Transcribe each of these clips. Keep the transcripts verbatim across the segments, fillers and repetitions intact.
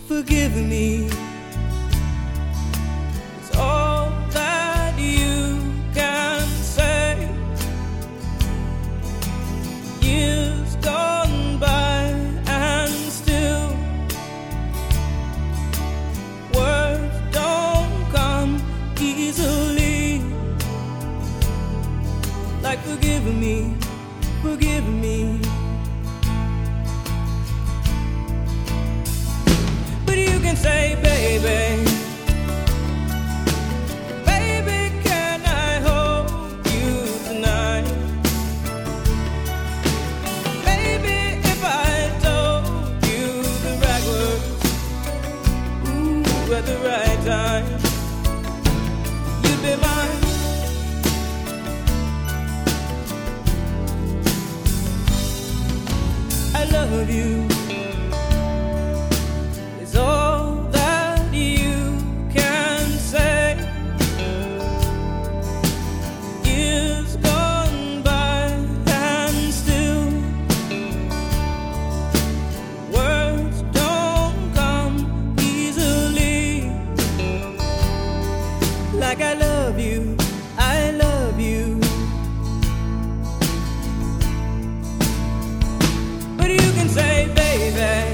forgive me. It's all that you can say. Years gone by and still words don't come easily. Like forgive me, forgive me. But you can say, baby, baby, can I hold you tonight? Maybe if I told you the right words, ooh, at the right time, you'd be mine. I love you. It's all that you can say. Years gone by and still words don't come easily. Like I love you, I love you. But you can say, baby,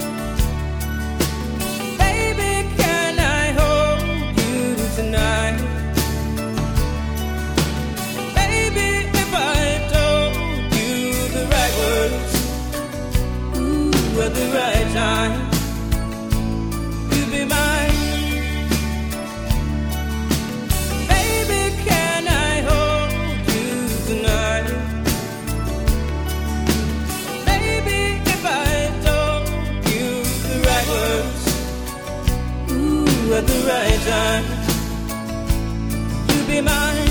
baby, can I hold you tonight? Baby, if I told you the right words, ooh, at the right time, you'd be mine. Baby, can I hold you tonight? Baby, if I told you the right words, ooh, at the right time, you'd be mine.